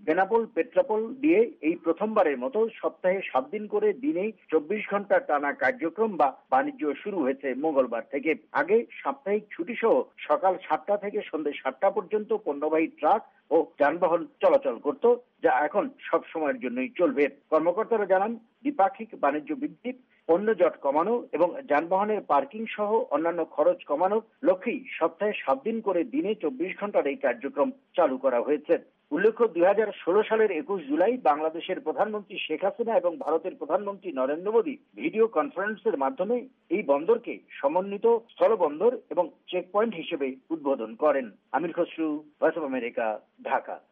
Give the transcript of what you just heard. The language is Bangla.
বেনাপোল পেট্রাপোল দিয়ে এই প্রথমবারের মতো সপ্তাহে 7 দিন করে দিনে 24 ঘন্টা টানা কার্যক্রম বা বাণিজ্য শুরু হয়েছে মঙ্গলবার থেকে। আগে সাপ্তাহিক ছুটি সহ সকাল 7টা থেকে সন্ধ্যে 7টা পর্যন্ত পণ্যবাহী ট্রাক ও যানবাহন চলাচল করত, যা এখন সব সময়ের জন্যই চলবে। কর্মকর্তারা জানান, দ্বিপাক্ষিক বাণিজ্য বৃদ্ধি, পণ্য জট কমানো এবং যানবাহনের পার্কিং সহ অন্যান্য খরচ কমানোর লক্ষ্যেই সপ্তাহে 7 দিন করে দিনে 24 ঘন্টার এই কার্যক্রম চালু করা হয়েছে। উল্লেখ্য, 2016 সালের 21 জুলাই বাংলাদেশের প্রধানমন্ত্রী শেখ হাসিনা এবং ভারতের প্রধানমন্ত্রী নরেন্দ্র মোদী ভিডিও কনফারেন্সের মাধ্যমে এই বন্দরকে সমন্বিত স্থলবন্দর এবং চেকপয়েন্ট হিসেবে উদ্বোধন করেন। Amir Khasru, voice of America, Dhaka.